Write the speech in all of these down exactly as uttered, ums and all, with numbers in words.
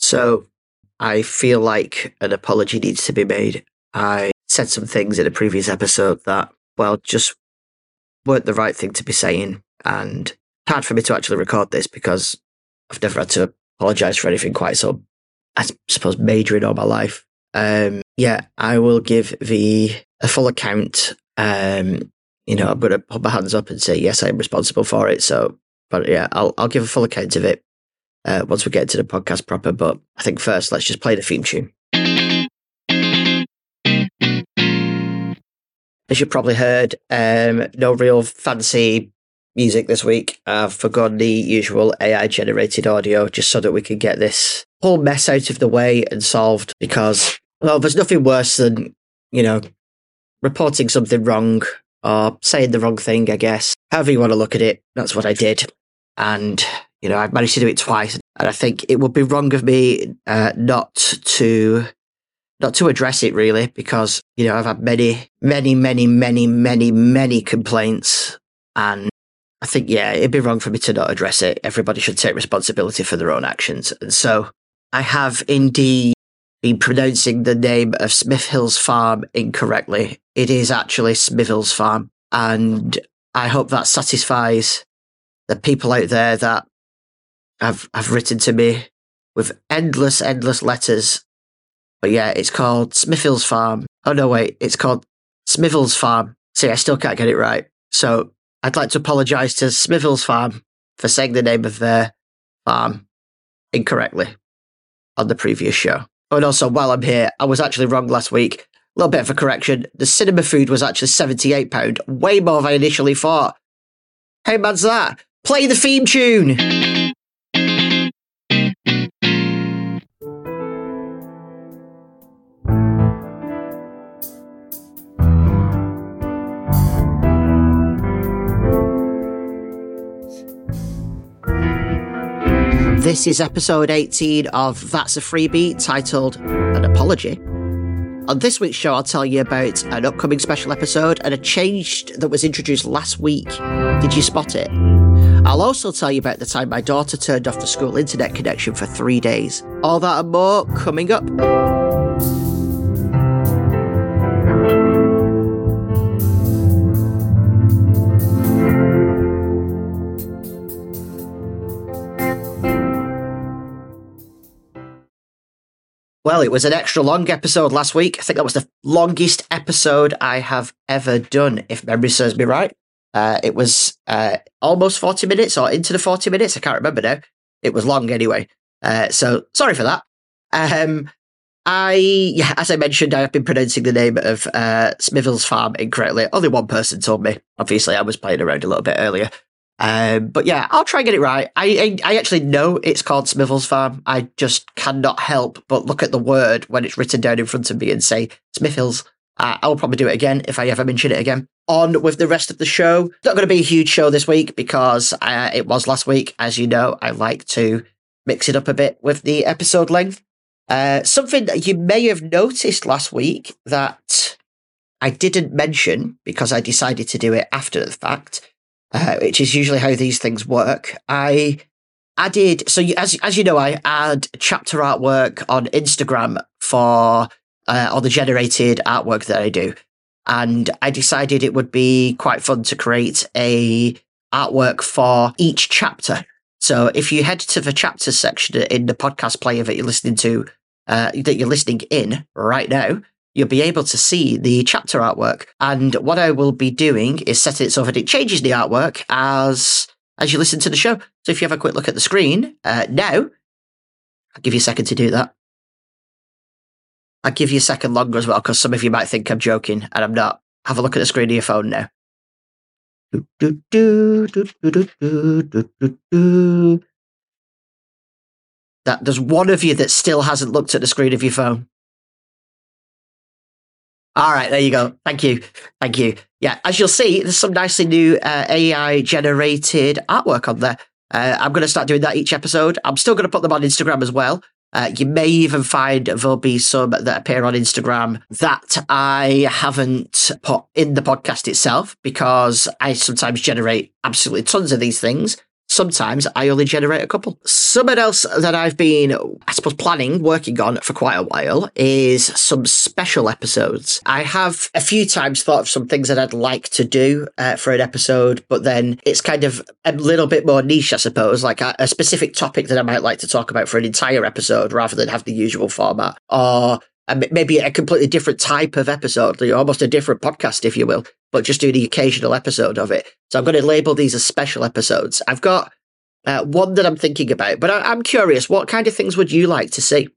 So I feel like an apology needs to be made. I said some things in a previous episode that, well, just weren't the right thing to be saying. And hard for me to actually record this because I've never had to apologise for anything quite so, I suppose, major in all my life. Um, yeah, I will give the a full account. Um, you know, I'm going to put my hands up and say, yes, I'm responsible for it. So, but yeah, I'll I'll give a full account of it uh, once we get into the podcast proper. But I think first, let's just play the theme tune. As you probably heard, um, no real fancy music this week. I've forgotten the usual A I-generated audio just so that we can get this whole mess out of the way and solved because, well, there's nothing worse than, you know, reporting something wrong or saying the wrong thing, I guess. However you want to look at it, that's what I did. And, you know, I've managed to do it twice. And I think it would be wrong of me uh, not to... Not to address it, really, because, you know, I've had many, many, many, many, many, many complaints. And I think, yeah, it'd be wrong for me to not address it. Everybody should take responsibility for their own actions. And so I have indeed been pronouncing the name of Smith Hills Farm incorrectly. It is actually Smith Hills Farm. And I hope that satisfies the people out there that have, have written to me with endless, endless letters. But yeah, it's called Smith Hills Farm. Oh, no, wait, it's called Smith Hills Farm. See, I still can't get it right. So I'd like to apologise to Smith Hills Farm for saying the name of their farm incorrectly on the previous show. Oh, and also, while I'm here, I was actually wrong last week. A little bit of a correction. The cinema food was actually seventy-eight pounds, way more than I initially thought. How bad's that? Play the theme tune! This is episode eighteen of That's a Freebie, titled An Apology. On this week's show, I'll tell you about an upcoming special episode and a change that was introduced last week. Did you spot it? I'll also tell you about the time my daughter turned off the school internet connection for three days. All that and more coming up. Well, it was an extra long episode last week. I think that was the longest episode I have ever done, if memory serves me right. Uh, it was uh, almost forty minutes or into the forty minutes. I can't remember now. It was long anyway. Uh, so sorry for that. Um, I, yeah, as I mentioned, I have been pronouncing the name of uh, Smith Hills Farm incorrectly. Only one person told me. Obviously, I was playing around a little bit earlier. Um, but yeah, I'll try and get it right. I, I I actually know it's called Smith Hills Farm. I just cannot help but look at the word when it's written down in front of me and say Smith Hills. Uh, I'll probably do it again if I ever mention it again. On with the rest of the show. Not going to be a huge show this week because uh, it was last week. As you know, I like to mix it up a bit with the episode length. Uh, something that you may have noticed last week that I didn't mention because I decided to do it after the fact. Uh, which is usually how these things work. I added, so you, as as you know, I add chapter artwork on Instagram for uh, all the generated artwork that I do, and I decided it would be quite fun to create a artwork for each chapter. So if you head to the chapters section in the podcast player that you're listening to, uh, that you're listening in right now, you'll be able to see the chapter artwork. And what I will be doing is setting it so that it changes the artwork as as you listen to the show. So if you have a quick look at the screen uh, now, I'll give you a second to do that. I'll give you a second longer as well, because some of you might think I'm joking, and I'm not. Have a look at the screen of your phone now. Do, do, do, do, do, do, do, do, do. That there's one of you that still hasn't looked at the screen of your phone. All right, there you go. Thank you. Thank you. Yeah, as you'll see, there's some nicely new uh, A I-generated artwork on there. Uh, I'm going to start doing that each episode. I'm still going to put them on Instagram as well. Uh, you may even find there'll be some that appear on Instagram that I haven't put in the podcast itself because I sometimes generate absolutely tons of these things. sometimes I only generate a couple. Something else that I've been, I suppose, planning, working on for quite a while is some special episodes. I have a few times thought of some things that I'd like to do uh, for an episode, but then it's kind of a little bit more niche, I suppose, like a, a specific topic that I might like to talk about for an entire episode rather than have the usual format, or maybe a completely different type of episode, almost a different podcast, if you will, but just do the occasional episode of it. So I'm going to label these as special episodes. I've got uh, one that I'm thinking about, but I, I'm curious, what kind of things would you like to see?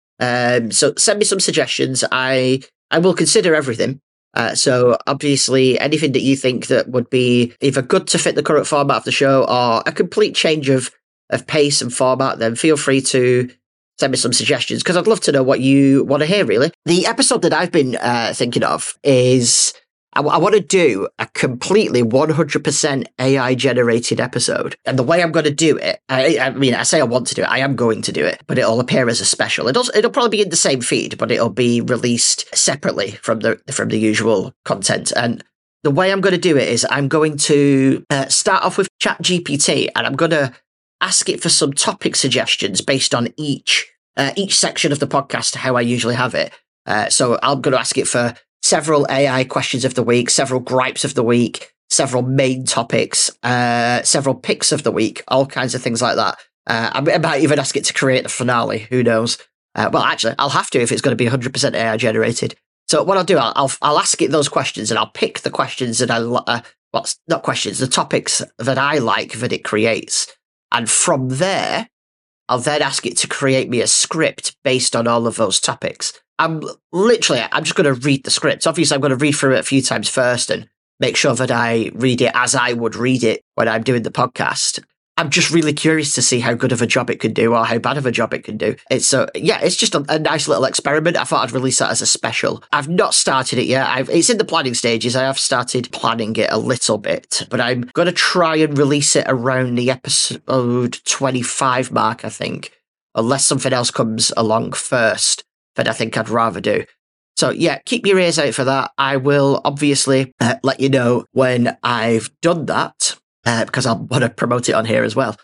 Um, so send me some suggestions. I I will consider everything. Uh, so obviously, anything that you think that would be either good to fit the current format of the show or a complete change of, of pace and format, then feel free to send me some suggestions, because I'd love to know what you want to hear, really. The episode that I've been uh, thinking of is, I, w- I want to do a completely one hundred percent A I-generated episode. And the way I'm going to do it, I, I mean, I say I want to do it, I am going to do it, but it'll appear as a special. It'll, it'll probably be in the same feed, but it'll be released separately from the from the usual content. And the way I'm going to do it is I'm going to uh, start off with ChatGPT, and I'm going to ask it for some topic suggestions based on each uh, each section of the podcast, how I usually have it. Uh, so I'm going to ask it for several A I questions of the week, several gripes of the week, several main topics, uh, several picks of the week, all kinds of things like that. Uh, I might even ask it to create the finale. Who knows? Uh, well, actually, I'll have to if it's going to be one hundred percent A I generated. So what I'll do, I'll I'll, I'll ask it those questions, and I'll pick the questions that I uh, well, not questions, the topics that I like that it creates. And from there, I'll then ask it to create me a script based on all of those topics. I'm literally, I'm just going to read the script. Obviously, I'm going to read through it a few times first and make sure that I read it as I would read it when I'm doing the podcast. I'm just really curious to see how good of a job it could do or how bad of a job it can do. It's so, yeah, it's just a, a nice little experiment. I thought I'd release that as a special. I've not started it yet. I've, it's in the planning stages. I have started planning it a little bit, but I'm going to try and release it around the episode twenty-five mark, I think, unless something else comes along first that I think I'd rather do. So yeah, keep your ears out for that. I will obviously uh, let you know when I've done that. Uh, because I'll want to promote it on here as well.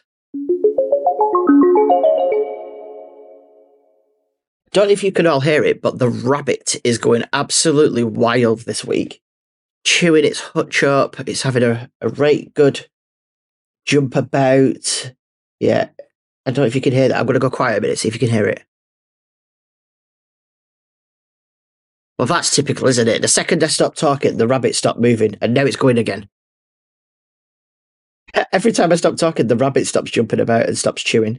Don't know if you can all hear it, but the rabbit is going absolutely wild this week. Chewing its hutch up. It's having a, a right good jump about. Yeah. I don't know if you can hear that. I'm going to go quiet a minute, see if you can hear it. Well, that's typical, isn't it? The second I stopped talking, the rabbit stopped moving, and now it's going again. Every time I stop talking, the rabbit stops jumping about and stops chewing.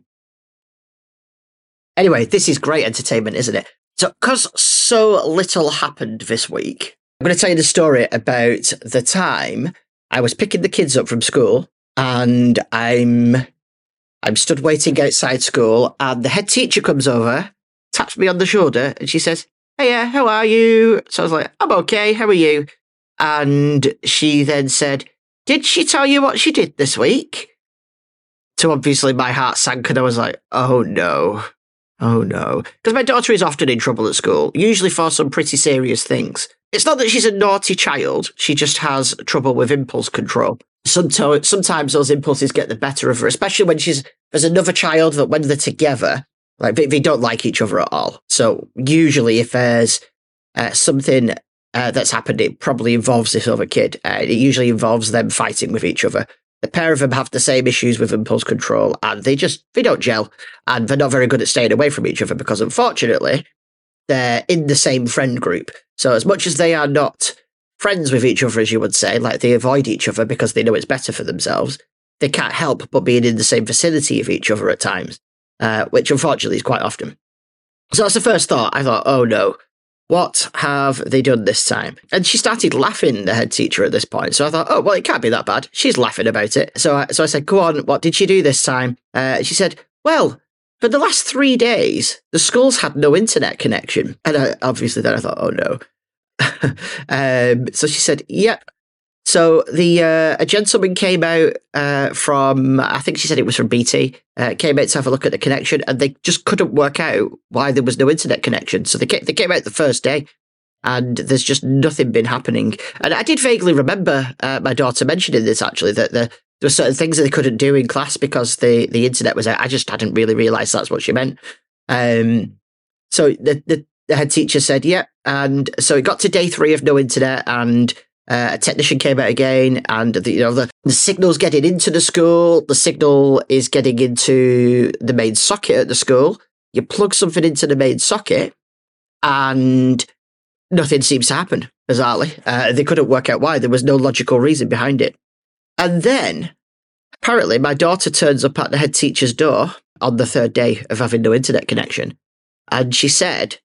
Anyway, this is great entertainment, isn't it? So, because so little happened this week, I'm going to tell you the story about the time I was picking the kids up from school, and I'm I'm stood waiting outside school, and the head teacher comes over, taps me on the shoulder, and she says, "Hiya, how are you?" So I was like, "I'm okay, how are you?" And she then said, "Did she tell you what she did this week?" So obviously my heart sank and I was like, oh no, oh no. Because my daughter is often in trouble at school, usually for some pretty serious things. It's not that she's a naughty child, she just has trouble with impulse control. Sometimes, sometimes those impulses get the better of her, especially when she's, there's another child that when they're together, like they, they don't like each other at all. So usually if there's uh, something Uh, that's happened, it probably involves this other kid. Uh, it usually involves them fighting with each other. The pair of them have the same issues with impulse control, and they just, they don't gel, and they're not very good at staying away from each other because, unfortunately, they're in the same friend group. So as much as they are not friends with each other, as you would say, like they avoid each other because they know it's better for themselves, they can't help but being in the same vicinity of each other at times, uh, which unfortunately is quite often. So that's the first thought. I thought, oh no. What have they done this time? And she started laughing, the head teacher, at this point. So I thought, oh, well, it can't be that bad. She's laughing about it. So I, so I said, go on, what did she do this time? Uh, she said, well, for the last three days, the school's had no internet connection. And I, obviously then I thought, oh, no. um, so she said, yep. So the uh, a gentleman came out uh, from, I think she said it was from B T, uh, came out to have a look at the connection, and they just couldn't work out why there was no internet connection. So they came, they came out the first day, and there's just nothing been happening. And I did vaguely remember uh, my daughter mentioning this, actually, that the, there were certain things that they couldn't do in class because the, the internet was out. I just hadn't really realised that's what she meant. Um, so the, the, the head teacher said, yeah. And so it got to day three of no internet, and uh, a technician came out again, and the, you know, the, the signal's getting into the school. The signal is getting into the main socket at the school. You plug something into the main socket, and nothing seems to happen, bizarrely. Uh, they couldn't work out why. There was no logical reason behind it. And then, apparently, my daughter turns up at the head teacher's door on the third day of having no internet connection. And she said,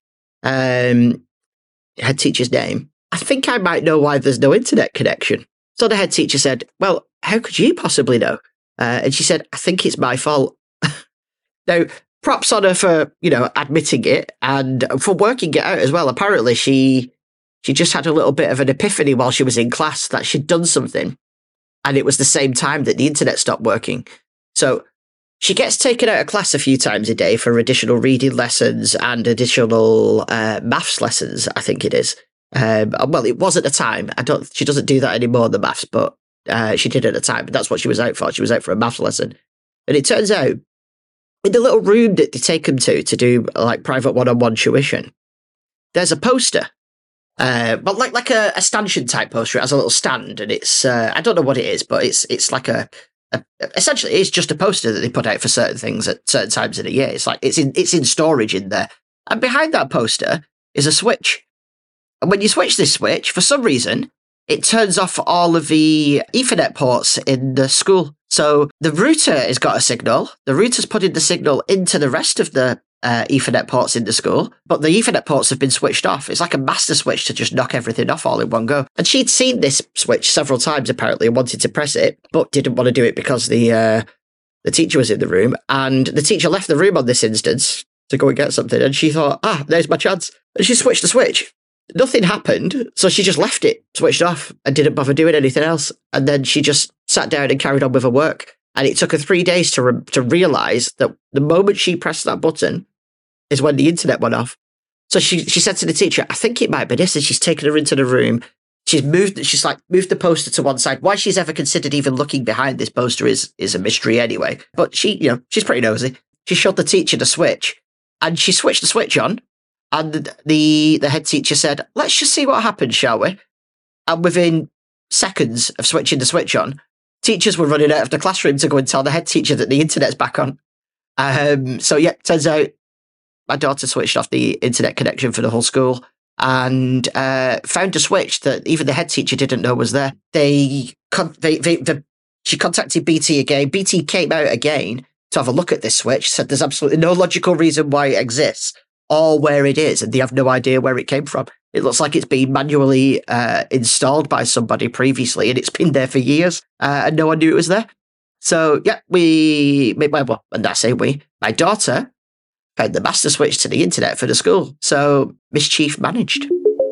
um, head teacher's name, I think I might know why there's no internet connection. So the head teacher said, well, how could you possibly know? Uh, and she said, I think it's my fault. Now, props on her for, you know, admitting it and for working it out as well. Apparently, she she just had a little bit of an epiphany while she was in class that she'd done something. And it was the same time that the internet stopped working. So she gets taken out of class a few times a day for additional reading lessons and additional uh, maths lessons, I think it is. Um, well, it was at the time. I don't. She doesn't do that anymore, the maths, but uh, she did at the time. But that's what she was out for. She was out for a maths lesson. And it turns out, in the little room that they take them to, to do like private one-on-one tuition, there's a poster. Uh, but like like a, a stanchion type poster. It has a little stand, and it's uh, I don't know what it is, but it's it's like a, a essentially it's just a poster that they put out for certain things at certain times of the year. It's like it's in it's in storage in there, and behind that poster is a switch. And when you switch this switch, for some reason, it turns off all of the Ethernet ports in the school. So the router has got a signal. The router's putting the signal into the rest of the uh, Ethernet ports in the school, but the Ethernet ports have been switched off. It's like a master switch to just knock everything off all in one go. And she'd seen this switch several times, apparently, and wanted to press it, but didn't want to do it because the uh, the teacher was in the room. And the teacher left the room on this instance to go and get something. And she thought, ah, there's my chance. And she switched the switch. Nothing happened, so she just left it switched off and didn't bother doing anything else. And then she just sat down and carried on with her work. And it took her three days to re- to realise that the moment she pressed that button is when the internet went off. So she she said to the teacher, I think it might be this. And she's taken her into the room. She's moved, she's like moved the poster to one side. Why she's ever considered even looking behind this poster is is a mystery anyway. But she, you know, she's pretty nosy. She showed the teacher the switch, and she switched the switch on. And the, the the head teacher said, let's just see what happens, shall we? And within seconds of switching the switch on, teachers were running out of the classroom to go and tell the head teacher that the internet's back on. Um, so, yeah, turns out my daughter switched off the internet connection for the whole school and uh, found a switch that even the head teacher didn't know was there. They, con- they, they, they She contacted B T again. B T came out again to have a look at this switch, said there's absolutely no logical reason why it exists or where it is, and they have no idea where it came from. It looks like it's been manually uh, installed by somebody previously, and it's been there for years, uh, and no one knew it was there. So, yeah, we, well, and I say we, my daughter found the master switch to the internet for the school, so mischief managed.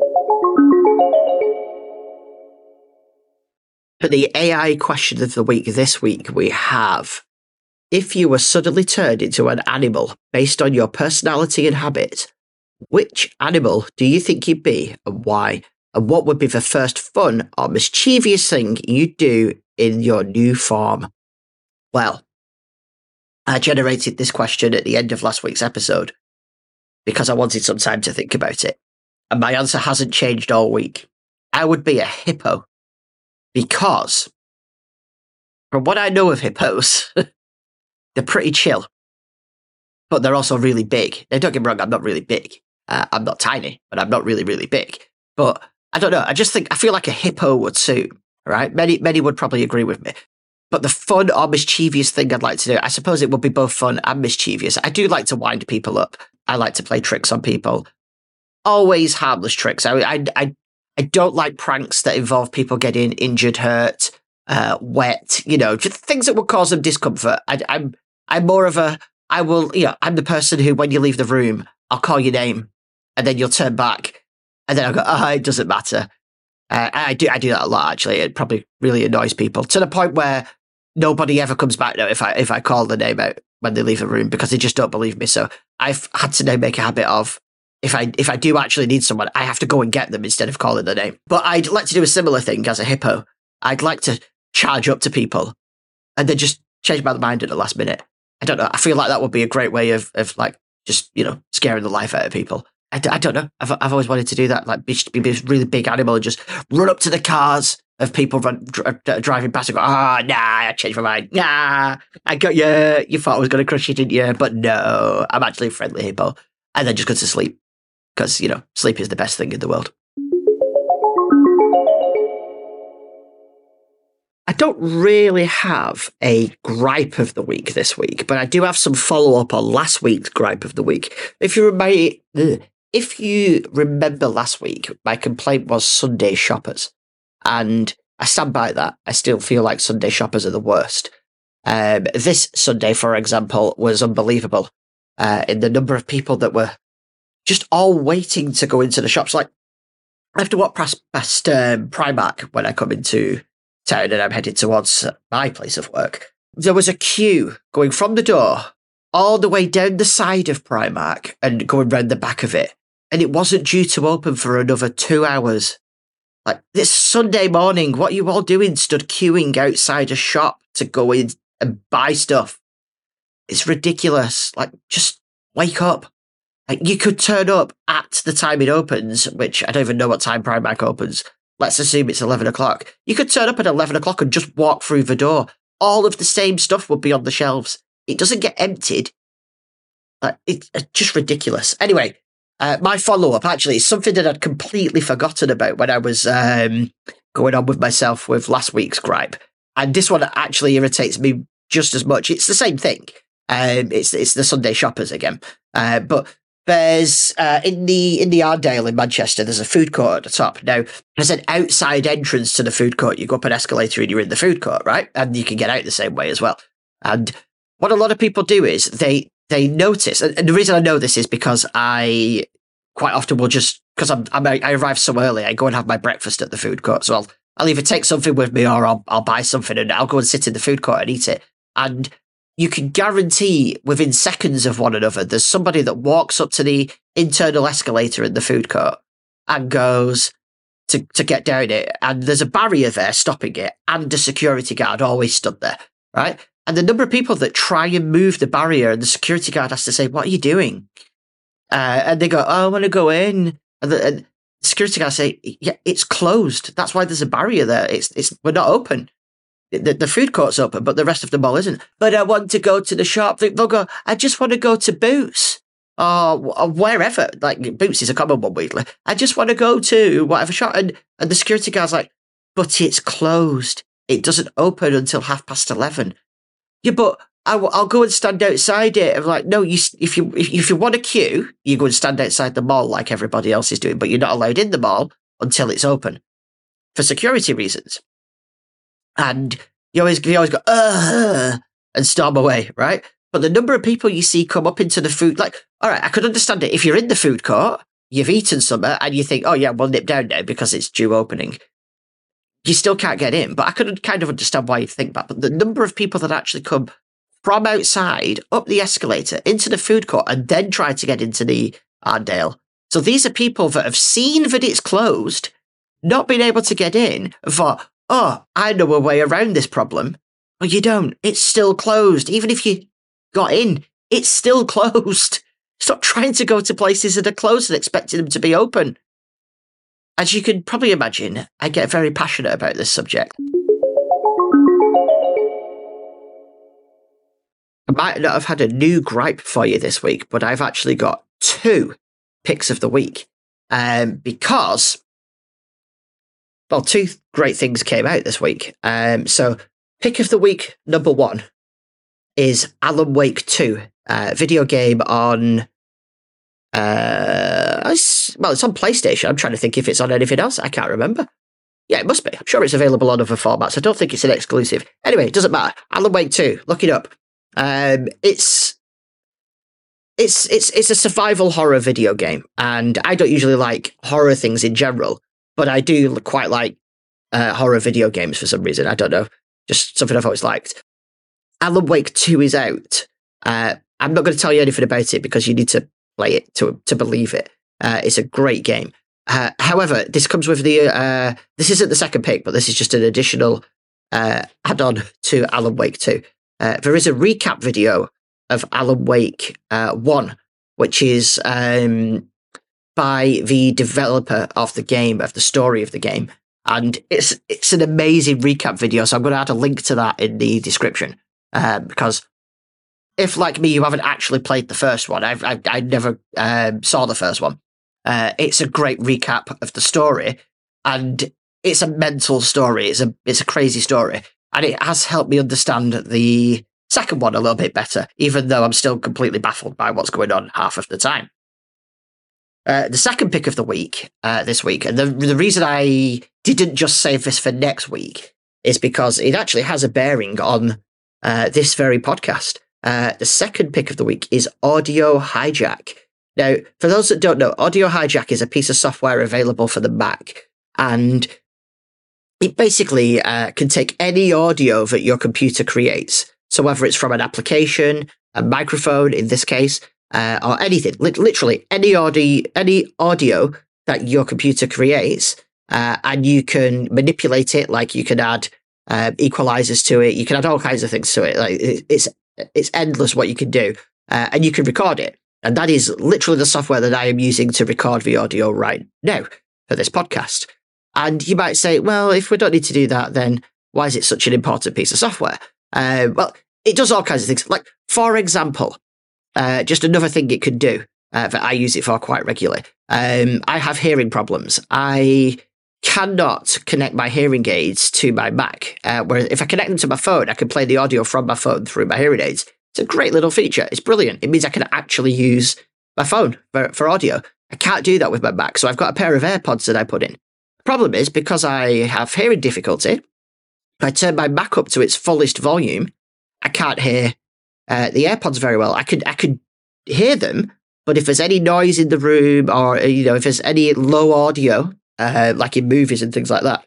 For the A I question of the week this week, we have, if you were suddenly turned into an animal based on your personality and habit, which animal do you think you'd be and why? And what would be the first fun or mischievous thing you'd do in your new form? Well, I generated this question at the end of last week's episode because I wanted some time to think about it. And my answer hasn't changed all week. I would be a hippo because, from what I know of hippos, they're pretty chill, but they're also really big. Now, don't get me wrong, I'm not really big. Uh, I'm not tiny, but I'm not really, really big. But I don't know. I just think, I feel like a hippo would suit, right? Many, many would probably agree with me. But the fun or mischievous thing I'd like to do, I suppose it would be both fun and mischievous. I do like to wind people up. I like to play tricks on people. Always harmless tricks. I, I, I, I don't like pranks that involve people getting injured, hurt, uh, wet, you know, just things that would cause them discomfort. I, I'm, I'm more of a, I will, you know, I'm the person who, when you leave the room, I'll call your name and then you'll turn back and then I'll go, oh, it doesn't matter. Uh, I do, I do that a lot, actually. It probably really annoys people to the point where nobody ever comes back now if I, if I call the name out when they leave the room because they just don't believe me. So I've had to now make a habit of, if I, if I do actually need someone, I have to go and get them instead of calling the name. But I'd like to do a similar thing as a hippo. I'd like to charge up to people and then just change my mind at the last minute. I don't know. I feel like that would be a great way of, of like, just, you know, scaring the life out of people. I, d- I don't know. I've, I've always wanted to do that. Like, be, be this really big animal and just run up to the cars of people run, dr- driving past and go, ah, oh, nah, I changed my mind. Nah, I got you. You thought I was going to crush you, didn't you? But no, I'm actually a friendly hippo. And then just go to sleep. Because, you know, sleep is the best thing in the world. I don't really have a gripe of the week this week, but I do have some follow-up on last week's gripe of the week. If you remember, if you remember last week, my complaint was Sunday shoppers. And I stand by that. I still feel like Sunday shoppers are the worst. Um, this Sunday, for example, was unbelievable uh, in the number of people that were just all waiting to go into the shops. Like, I have to walk past, past um, Primark when I come into town and I'm headed towards my place of work. There was a queue going from the door all the way down the side of Primark and going round the back of it. And it wasn't due to open for another two hours. Like, this Sunday morning, what are you all doing stood queuing outside a shop to go in and buy stuff? It's ridiculous. Like, just wake up. Like, you could turn up at the time it opens, which I don't even know what time Primark opens. Let's assume it's eleven o'clock. You could turn up at eleven o'clock and just walk through the door. All of the same stuff would be on the shelves. It doesn't get emptied. Like, it's just ridiculous. Anyway, uh, my follow-up actually is something that I'd completely forgotten about when I was um, going on with myself with last week's gripe. And this one actually irritates me just as much. It's the same thing. Um, it's it's the Sunday shoppers again. Uh, but There's, uh, in the in the Arndale in Manchester, there's a food court at the top. Now, there's an outside entrance to the food court. You go up an escalator and you're in the food court, right? And you can get out the same way as well. And what a lot of people do is they they notice, and the reason I know this is because I quite often will just, because I'm, I'm I arrive so early, I go and have my breakfast at the food court. So I'll I'll either take something with me or I'll I'll buy something and I'll go and sit in the food court and eat it. And you can guarantee within seconds of one another, there's somebody that walks up to the internal escalator in the food court and goes to, to get down it. And there's a barrier there stopping it and a security guard always stood there, right? And the number of people that try and move the barrier and the security guard has to say, what are you doing? Uh, and they go, oh, I want to go in. And the, and the security guard say, yeah, it's closed. That's why there's a barrier there. It's, it's, we're not open. The, the food court's open, but the rest of the mall isn't. But I want to go to the shop. They'll go, I just want to go to Boots or, or wherever. Like, Boots is a common one, weirdly. I just want to go to whatever shop. And, and the security guard's like, but it's closed. It doesn't open until half past eleven. Yeah, but I, I'll go and stand outside it. I'm like, no, you, if you if, if you want a queue, you go and stand outside the mall like everybody else is doing, but you're not allowed in the mall until it's open for security reasons. And you always, you always go, uh, and storm away, right? But the number of people you see come up into the food, like, all right, I could understand it. If you're in the food court, you've eaten something, and you think, oh, yeah, we'll nip down now because it's due opening. You still can't get in. But I could kind of understand why you think that. But the number of people that actually come from outside, up the escalator, into the food court, and then try to get into the Arndale. So these are people that have seen that it's closed, not been able to get in, and thought, oh, I know a way around this problem. But you don't. It's still closed. Even if you got in, it's still closed. Stop trying to go to places that are closed and expecting them to be open. As you can probably imagine, I get very passionate about this subject. I might not have had a new gripe for you this week, but I've actually got two picks of the week. Um, because... Well, two great things came out this week. Um, so, pick of the week number one is Alan Wake two, uh, video game on. Uh, well, it's on PlayStation. I'm trying to think if it's on anything else. I can't remember. Yeah, it must be. I'm sure it's available on other formats. I don't think it's an exclusive. Anyway, it doesn't matter. Alan Wake two, look it up. Um, it's it's it's it's a survival horror video game, and I don't usually like horror things in general. But I do quite like uh, horror video games for some reason. I don't know. Just something I've always liked. Alan Wake two is out. Uh, I'm not going to tell you anything about it because you need to play it to to believe it. Uh, it's a great game. Uh, however, this comes with the... Uh, this isn't the second pick, but this is just an additional uh, add-on to Alan Wake two. Uh, there is a recap video of Alan Wake uh, one, which is um, by the developer of the game, of the story of the game. And it's it's an amazing recap video, so I'm going to add a link to that in the description. Um, because if, like me, you haven't actually played the first one, I've, I, I never um, saw the first one, uh, it's a great recap of the story. And it's a mental story. It's a it's a crazy story. And it has helped me understand the second one a little bit better, even though I'm still completely baffled by what's going on half of the time. Uh, the second pick of the week, uh, this week, and the, the reason I didn't just save this for next week is because it actually has a bearing on uh, this very podcast. Uh, the second pick of the week is Audio Hijack. Now, for those that don't know, Audio Hijack is a piece of software available for the Mac, and it basically uh, can take any audio that your computer creates. So whether it's from an application, a microphone in this case, uh, or anything, li- literally any audio, any audio that your computer creates, uh, and you can manipulate it. Like you can add uh, equalizers to it, you can add all kinds of things to it. Like it, it's it's endless what you can do, uh, and you can record it. And that is literally the software that I am using to record the audio right now for this podcast. And you might say, well, if we don't need to do that, then why is it such an important piece of software? Uh, well, it does all kinds of things. Like, for example, uh, just another thing it could do uh, that I use it for quite regularly. Um, I have hearing problems. I cannot connect my hearing aids to my Mac. Uh, whereas if I connect them to my phone, I can play the audio from my phone through my hearing aids. It's a great little feature. It's brilliant. It means I can actually use my phone for, for audio. I can't do that with my Mac, so I've got a pair of AirPods that I put in. The problem is, because I have hearing difficulty, if I turn my Mac up to its fullest volume, I can't hear uh, the AirPods very well. I could I could hear them, but if there's any noise in the room, or you know, if there's any low audio, uh, like in movies and things like that,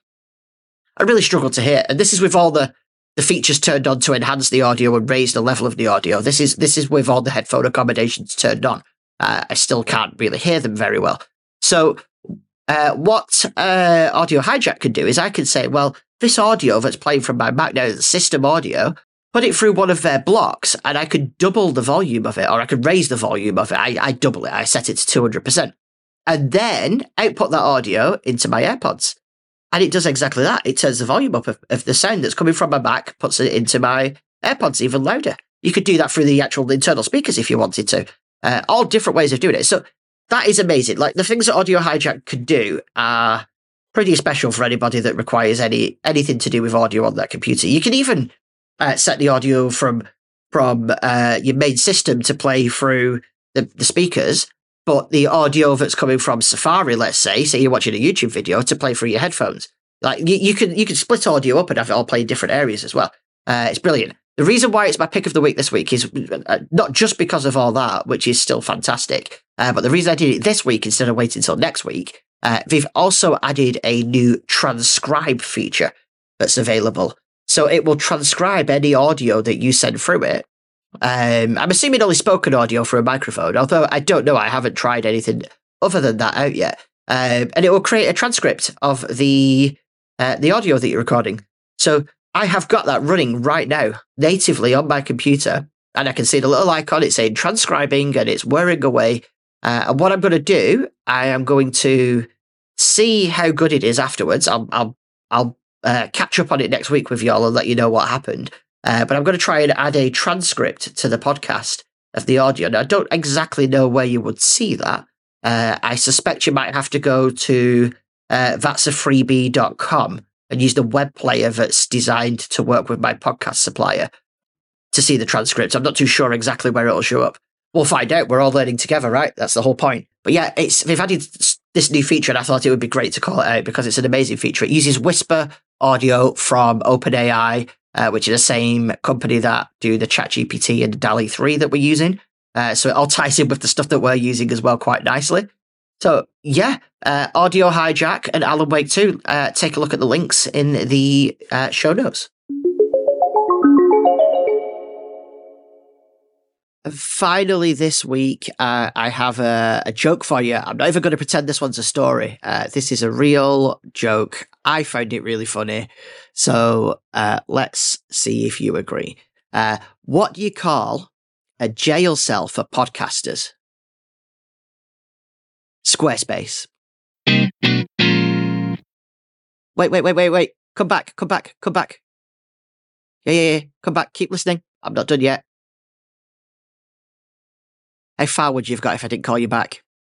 I really struggle to hear. And this is with all the, the features turned on to enhance the audio and raise the level of the audio. This is this is with all the headphone accommodations turned on. Uh, I still can't really hear them very well. So uh, what uh, Audio Hijack could do is I can say, well, this audio that's playing from my Mac now, the system audio, put it through one of their blocks, and I could double the volume of it, or I could raise the volume of it. I, I double it. I set it to two hundred percent. And then output that audio into my AirPods. And it does exactly that. It turns the volume up of, of the sound that's coming from my Mac, puts it into my AirPods even louder. You could do that through the actual internal speakers if you wanted to. Uh, all different ways of doing it. So that is amazing. Like, the things that Audio Hijack could do are pretty special for anybody that requires any anything to do with audio on their computer. You can even uh, set the audio from from uh, your main system to play through the, the speakers, but the audio that's coming from Safari, let's say, say you're watching a YouTube video, to play through your headphones. Like, you, you can you can split audio up and have it all play in different areas as well. Uh, it's brilliant. The reason why it's my pick of the week this week is uh, not just because of all that, which is still fantastic, uh, but the reason I did it this week instead of waiting until next week, uh, they've also added a new transcribe feature that's available. So it will transcribe any audio that you send through it. Um, I'm assuming only spoken audio for a microphone, although I don't know. I haven't tried anything other than that out yet. Um, and it will create a transcript of the uh, the audio that you're recording. So I have got that running right now, natively on my computer, and I can see the little icon, it's saying transcribing, and it's whirring away. Uh, and what I'm going to do, I am going to see how good it is afterwards. I'll I'll, I'll uh, catch up on it next week with y'all and let you know what happened. Uh, but I'm going to try and add a transcript to the podcast of the audio. Now, I don't exactly know where you would see that. Uh, I suspect you might have to go to uh, that's a freebie dot com and use the web player that's designed to work with my podcast supplier to see the transcript. I'm not too sure exactly where it'll show up. We'll find out. We're all learning together, right? That's the whole point. But yeah, it's they've added this new feature, and I thought it would be great to call it out because it's an amazing feature. It uses Whisper audio from OpenAI, uh, which is the same company that do the ChatGPT and DALL-E three that we're using. Uh, so it all ties in with the stuff that we're using as well quite nicely. So yeah, uh, Audio Hijack and Alan Wake two. Uh, take a look at the links in the uh, show notes. Finally, this week, uh, I have a, a joke for you. I'm not even going to pretend this one's a story. Uh, this is a real joke. I found it really funny. So uh, let's see if you agree. Uh, what do you call a jail cell for podcasters? Squarespace. Wait, wait, wait, wait, wait. Come back, come back, come back. Yeah, yeah, yeah. Come back. Keep listening. I'm not done yet. How far would you have got if I didn't call you back?